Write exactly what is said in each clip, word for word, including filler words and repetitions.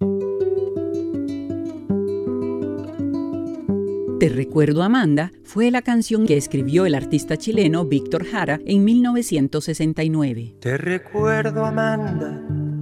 Te recuerdo, Amanda, fue la canción que escribió el artista chileno Víctor Jara en mil novecientos sesenta y nueve. Te recuerdo, Amanda,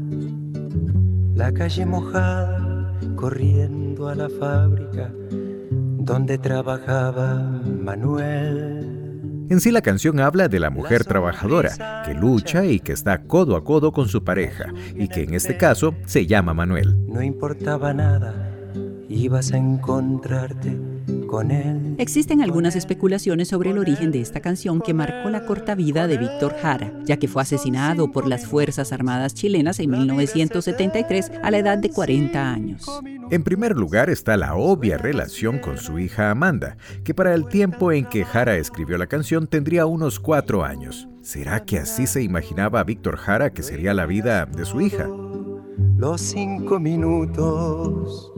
la calle mojada, corriendo a la fábrica donde trabajaba Manuel. En sí, la canción habla de la mujer trabajadora que lucha y que está codo a codo con su pareja y que en este caso se llama Manuel. No importaba nada, ibas a encontrarte con él. Existen algunas especulaciones sobre el origen de esta canción que marcó la corta vida de Víctor Jara, ya que fue asesinado por las Fuerzas Armadas chilenas en mil novecientos setenta y tres a la edad de cuarenta años. En primer lugar está la obvia relación con su hija Amanda, que para el tiempo en que Jara escribió la canción tendría unos cuatro años. ¿Será que así se imaginaba Víctor Jara que sería la vida de su hija? Los cinco minutos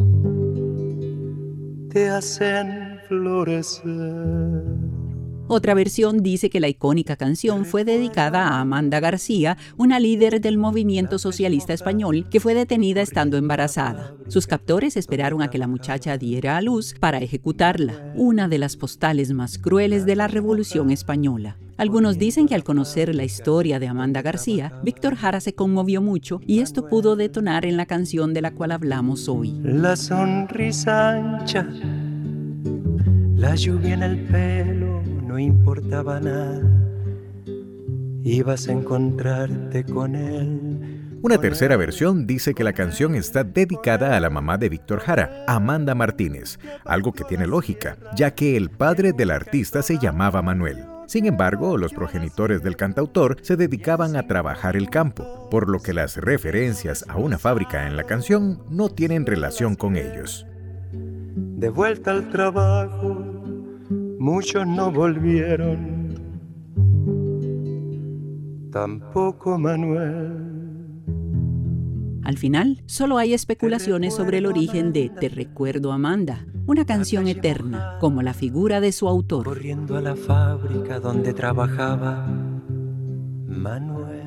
te hacen florecer. Otra versión dice que la icónica canción fue dedicada a Amanda García, una líder del movimiento socialista español que fue detenida estando embarazada. Sus captores esperaron a que la muchacha diera a luz para ejecutarla, una de las postales más crueles de la Revolución Española. Algunos dicen que al conocer la historia de Amanda García, Víctor Jara se conmovió mucho y esto pudo detonar en la canción de la cual hablamos hoy. La sonrisa ancha, la lluvia en el pelo, no importaba nada, ibas a encontrarte con él. Una tercera versión dice que la canción está dedicada a la mamá de Víctor Jara, Amanda Martínez, algo que tiene lógica, ya que el padre del artista se llamaba Manuel. Sin embargo, los progenitores del cantautor se dedicaban a trabajar el campo, por lo que las referencias a una fábrica en la canción no tienen relación con ellos. De vuelta al trabajo, muchos no volvieron, tampoco Manuel. Al final, solo hay especulaciones sobre el origen de Te recuerdo, Amanda, una canción eterna, como la figura de su autor. Corriendo a la fábrica donde trabajaba Manuel.